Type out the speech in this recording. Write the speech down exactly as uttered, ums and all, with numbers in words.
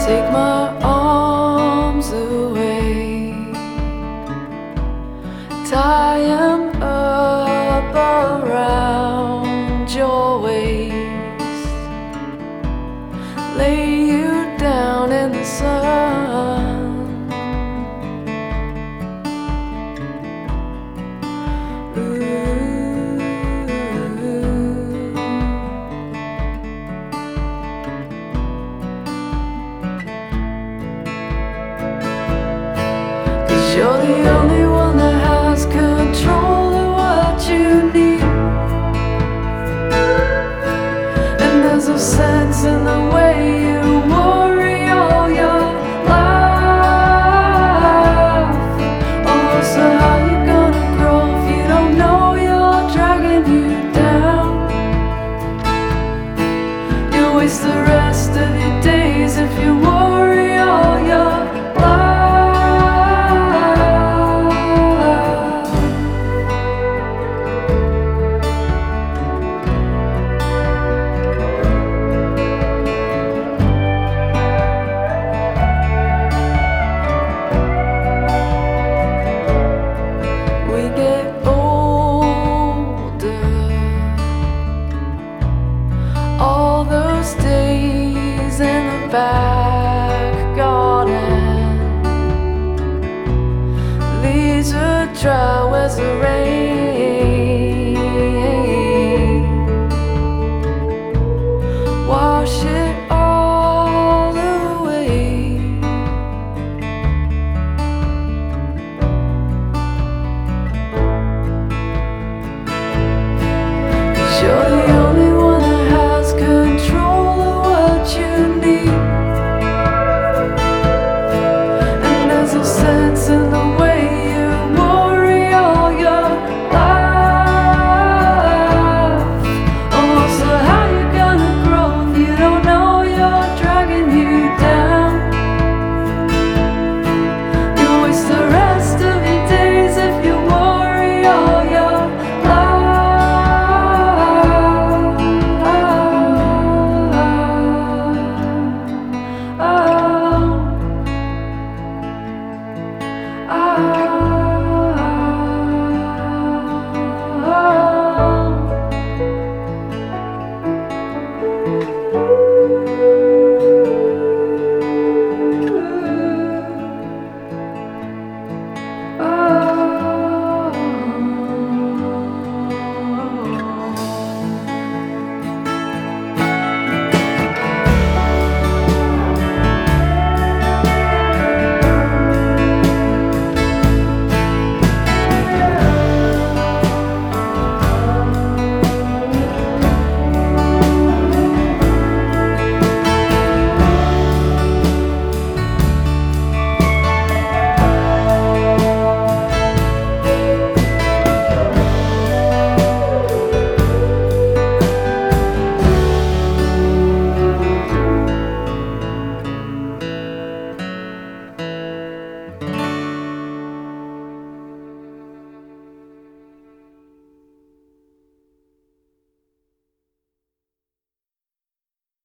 Take my arms away, tie 'em up around your waist, lay you down in the sun. Ooh. You're the only one that has control of what you need, and there's no sense in the way you worry all your life. Oh, so how you gonna grow if you don't know you're dragging you down? You'll waste the rest of your days if you worry all your life. All those days in the back garden, leaves are dry, where's the rain?